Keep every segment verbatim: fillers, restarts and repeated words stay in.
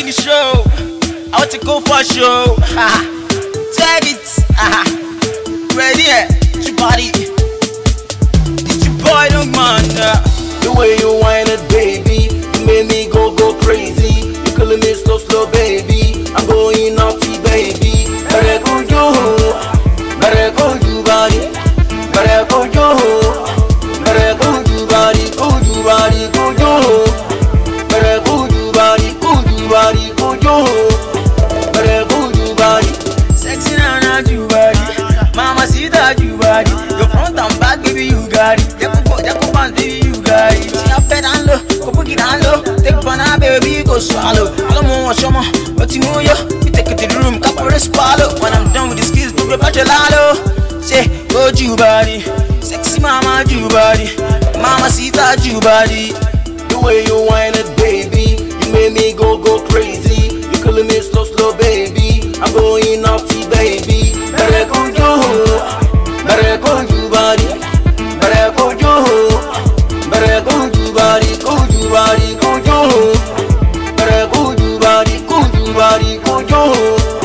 in the show. I want to go for a show. Take it. Ready? Your body. It's your boy, don't man. The way you whine it, baby, you made me go go crazy. You killing me slow, slow, baby. I'm going naughty, baby. Better go yo, better go you body, better go yo, better go you body, go you body, go yo, better go you body, go you body, go yo, better go you body. Sexy now, not you body. Mama see that you body. Your front and back, baby, you got it. Jacob, Jacob, baby, you got it. See up and low, go put it down low. Take banana, baby, go swallow. I don't want some more, but you know you. You take it to the room, couple of swallow. When I'm done with the skills, do the bachelor. Say, go you body, sexy mama, you body. Mama see that you body. The way you whine it, baby, you made me go go crazy. You killing me slow, slow, baby. I'm going naughty, baby. Better go yo, better go you body, better go yo, better go you body, go you body, go yo, better go you body, go you body, go yo,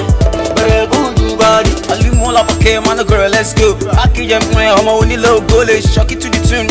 better go you body. I leave more like a K, man, girl, let's go. I can't get my home, only low goal, shock it to the tune.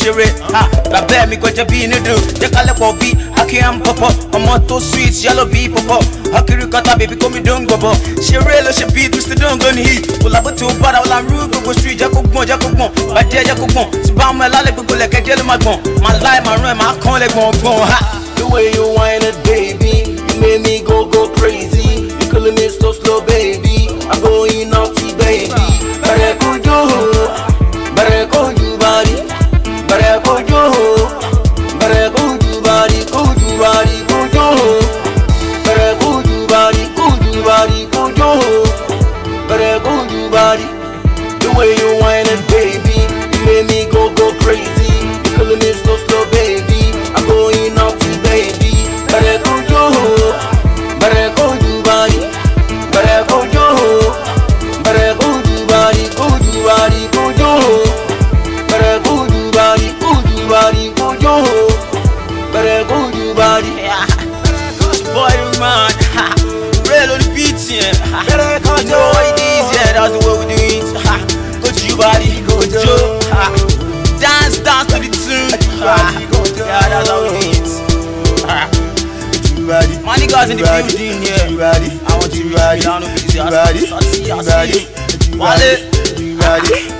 Ha, la bear me got to be in the do. The color for B, I can't pop up. I'm not too sweet, yellow bee pop up. I can cut a baby, come me don't go up. She real, she beat, Mister Don't go heat. Well, I put two bad, I'm rude, go street, Jacob, Jacob, but there, Jacob, Spam my lally, people like a jelly, my bone. My life, my room, I can't let go. The way you whine it, baby, you made me go go crazy. You killing me slow, slow, baby. I'm going naughty, baby. Better go yo, better go you body. Better go yo, better go you body, go you body, go yo. Better go you body, go you body, go yo. Better go you body. The way you whine it, baby, you made me go go crazy. You killing me slow, slow, baby. I'm going naughty, baby. Better go yo, better go you body, better go yo, better go you body, go you body, go yo. Better go you body, go you body, go yo. Better go you body. Yeah, boy, man, real on the beat, yeah. You know what it is, yeah. That's the way we do it. Go to your body, go to Joe. Dance, dance to the tune. Yeah, that's how we do it. My niggas in the building, yeah. I want you to be down on the body, body, body, body,